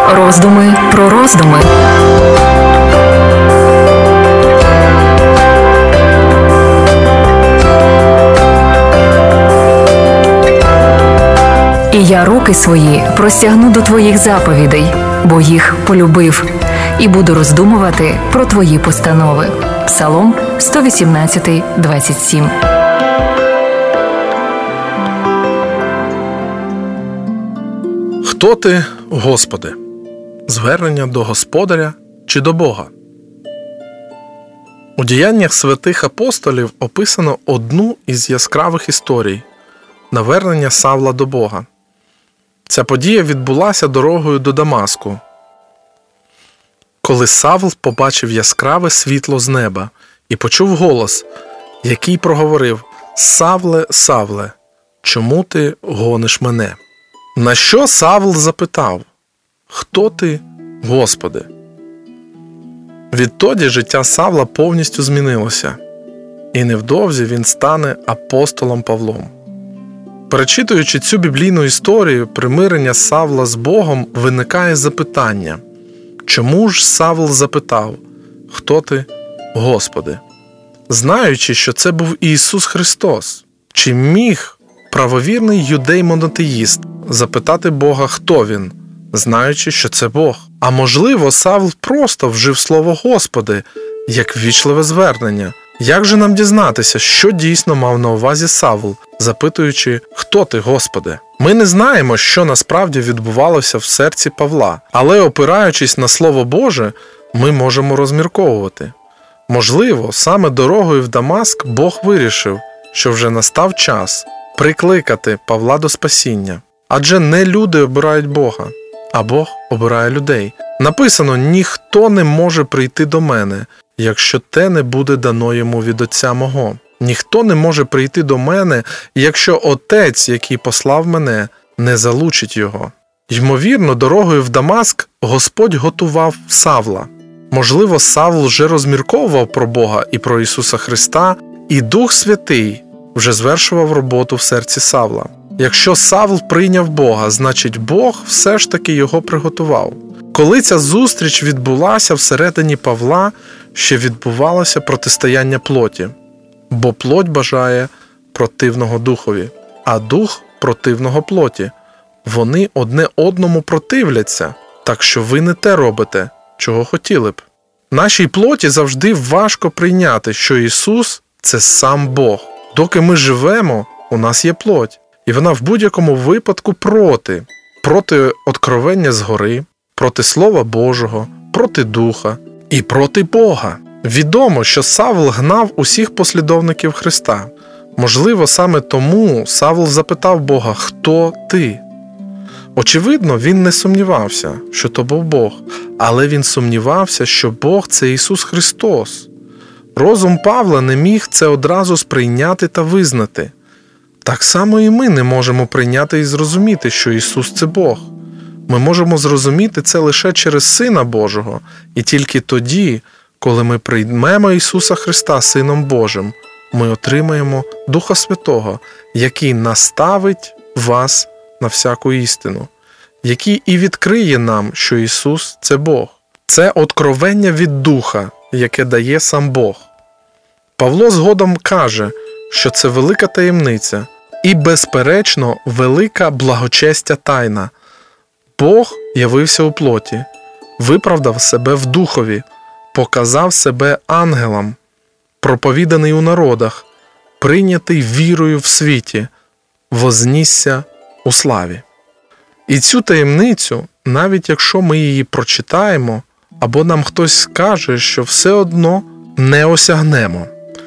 Роздуми про роздуми. І я руки свої простягну до твоїх заповідей, бо їх полюбив, і буду роздумувати про твої постанови. Псалом 118, 27. Хто ти, Господи? Звернення до Господаря чи до Бога? У діяннях святих апостолів описано одну із яскравих історій – навернення Савла до Бога. Ця подія відбулася дорогою до Дамаску, коли Савл побачив яскраве світло з неба і почув голос, який проговорив: «Савле, Савле, чому ти гониш мене?» На що Савл запитав: «Хто ти, Господи?» Відтоді життя Савла повністю змінилося, і невдовзі він стане апостолом Павлом. Перечитуючи цю біблійну історію примирення Савла з Богом, виникає запитання: чому ж Савл запитав: «Хто ти, Господи?» Знаючи, що це був Ісус Христос, чи міг правовірний юдей-монотеїст запитати Бога, хто він, знаючи, що це Бог? А можливо, Савл просто вжив слово «Господи» як ввічливе звернення. Як же нам дізнатися, що дійсно мав на увазі Савл, запитуючи «Хто ти, Господи?» Ми не знаємо, що насправді відбувалося в серці Павла, але, опираючись на Слово Боже, ми можемо розмірковувати. Можливо, саме дорогою в Дамаск Бог вирішив, що вже настав час прикликати Павла до спасіння. Адже не люди обирають Бога, а Бог обирає людей. Написано: «Ніхто не може прийти до мене, якщо те не буде дано йому від Отця мого. Ніхто не може прийти до мене, якщо Отець, який послав мене, не залучить його». Ймовірно, дорогою в Дамаск Господь готував Савла. Можливо, Савл вже розмірковував про Бога і про Ісуса Христа, і Дух Святий вже звершував роботу в серці Савла. Якщо Савл прийняв Бога, значить Бог все ж таки його приготував. Коли ця зустріч відбулася всередині Павла, ще відбувалося протистояння плоті. Бо плоть бажає противного духові, а дух противного плоті. Вони одне одному противляться, так що ви не те робите, чого хотіли б. Нашій плоті завжди важко прийняти, що Ісус – це сам Бог. Доки ми живемо, у нас є плоть. І вона в будь-якому випадку проти откровення згори, проти Слова Божого, проти Духа і проти Бога. Відомо, що Савл гнав усіх послідовників Христа. Можливо, саме тому Савл запитав Бога: «Хто ти?». Очевидно, він не сумнівався, що то був Бог, але він сумнівався, що Бог – це Ісус Христос. Розум Павла не міг це одразу сприйняти та визнати. Так само і ми не можемо прийняти і зрозуміти, що Ісус – це Бог. Ми можемо зрозуміти це лише через Сина Божого, і тільки тоді, коли ми приймемо Ісуса Христа Сином Божим, ми отримаємо Духа Святого, який наставить вас на всяку істину, який і відкриє нам, що Ісус – це Бог. Це откровення від Духа, яке дає сам Бог. Павло згодом каже, що це велика таємниця і, безперечно, велика благочестя тайна. Бог явився у плоті, виправдав себе в духові, показав себе ангелам, проповіданий у народах, прийнятий вірою в світі, вознісся у славі. І цю таємницю, навіть якщо ми її прочитаємо, або нам хтось скаже, що все одно не осягнемо,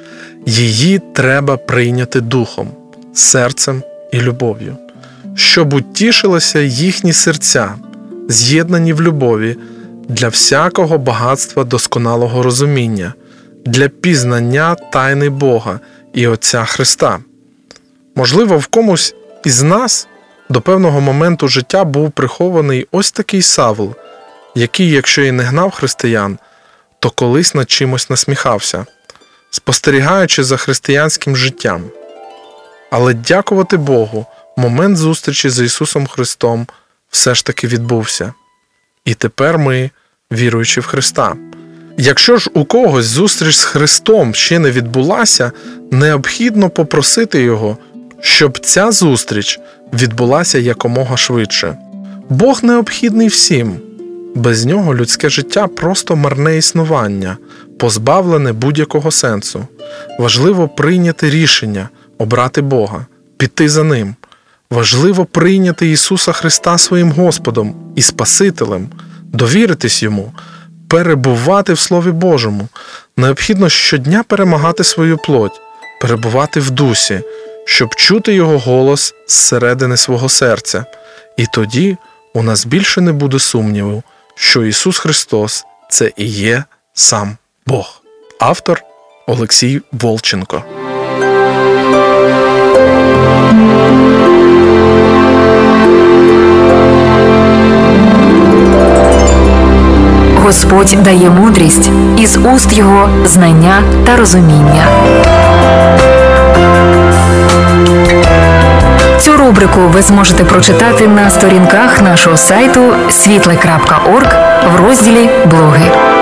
її треба прийняти духом, серцем і любов'ю, щоб утішилися їхні серця, з'єднані в любові, для всякого багатства досконалого розуміння, для пізнання тайни Бога і Отця Христа. Можливо, в комусь із нас до певного моменту життя був прихований ось такий Савл, який, якщо і не гнав християн, то колись над чимось насміхався, спостерігаючи за християнським життям. Але дякувати Богу, момент зустрічі з Ісусом Христом все ж таки відбувся. І тепер ми віруючи в Христа. Якщо ж у когось зустріч з Христом ще не відбулася, необхідно попросити Його, щоб ця зустріч відбулася якомога швидше. Бог необхідний всім. Без Нього людське життя просто марне існування, позбавлене будь-якого сенсу. Важливо прийняти рішення, обрати Бога, піти за Ним. Важливо прийняти Ісуса Христа своїм Господом і Спасителем, довіритись Йому, перебувати в Слові Божому. Необхідно щодня перемагати свою плоть, перебувати в дусі, щоб чути Його голос зсередини свого серця. І тоді у нас більше не буде сумніву, що Ісус Христос – це і є сам Бог. Автор Олексій Волченко. Господь дає мудрість, із уст Його знання та розуміння. Цю рубрику ви зможете прочитати на сторінках нашого сайту світле.орг в розділі «Блоги».